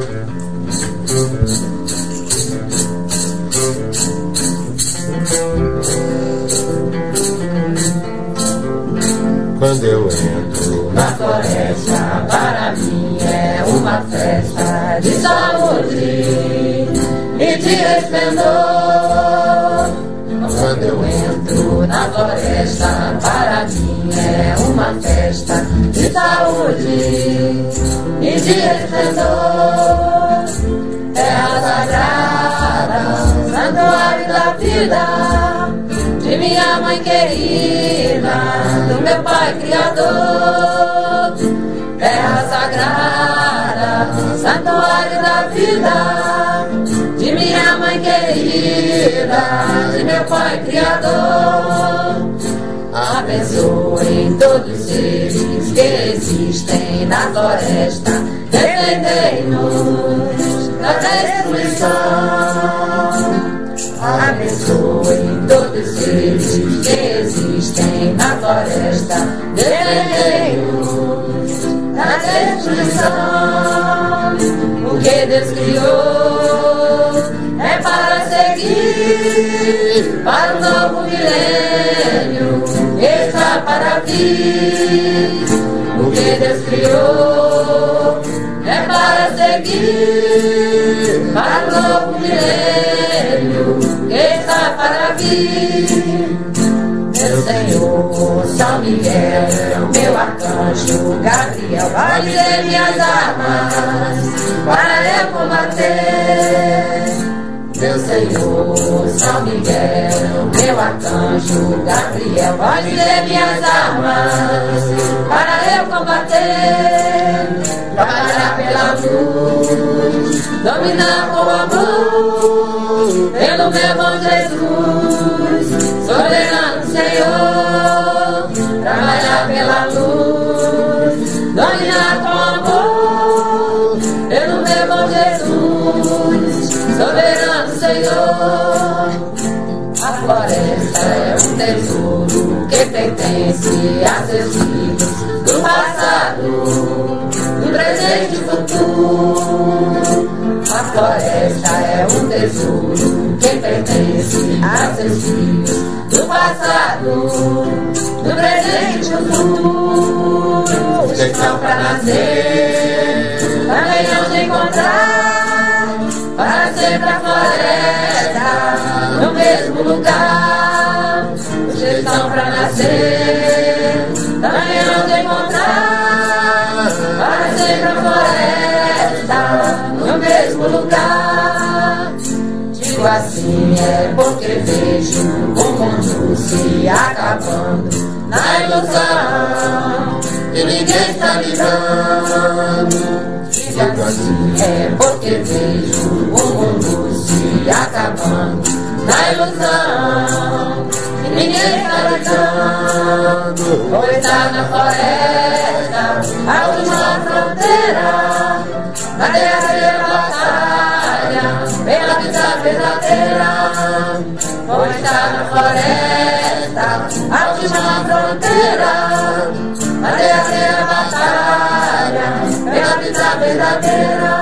Quando eu entro na floresta, para mim é uma festa de saúde e de esplendor. Quando eu entro na floresta, para mim é uma festa de saúde e de esplendor. Terra sagrada, santuário da vida, de minha mãe querida, do meu pai criador. Terra sagrada, santuário da vida, de minha mãe querida, de meu pai criador. Abençoem todos os seres que existem na floresta, defendei-nos da destruição. Abençoem todos os seres que existem na floresta, defendei-nos da destruição. O que Deus criou é para seguir para o novo milênio, está para vir. O que Deus criou é para seguir para o novo milênio, está para vir. Meu Senhor, São Miguel, meu arcanjo Gabriel, vai me dar minhas armas para eu combater. Meu Senhor, São Miguel, meu arcanjo Gabriel, vai me dar minhas armas para eu combater. Trabalhar pela luz, dominar com amor, pelo meu bom Jesus, soberano Senhor. Trabalhar pela luz, dominar com amor, pelo meu bom Jesus, soberano Senhor. A floresta é um tesouro que pertence a seus filhos do passado, do presente e futuro. A floresta é um tesouro que pertence a seus filhos do passado, do presente e futuro. Vocês estão para nascer, também hão de encontrar, para sempre a floresta no mesmo lugar. Vocês estão para nascer, também hão de encontrar, para sempre a floresta no mesmo lugar. Digo assim é porque vejo o mundo se acabando na ilusão e ninguém está ligando. Digo assim é porque vejo o mundo se acabando na ilusão e ninguém está ligando. Ou está na floresta, a última fronteira, na derradeira batalha, pela vida verdadeira. Ou está na floresta, a última fronteira, na derradeira batalha, pela vida verdadeira.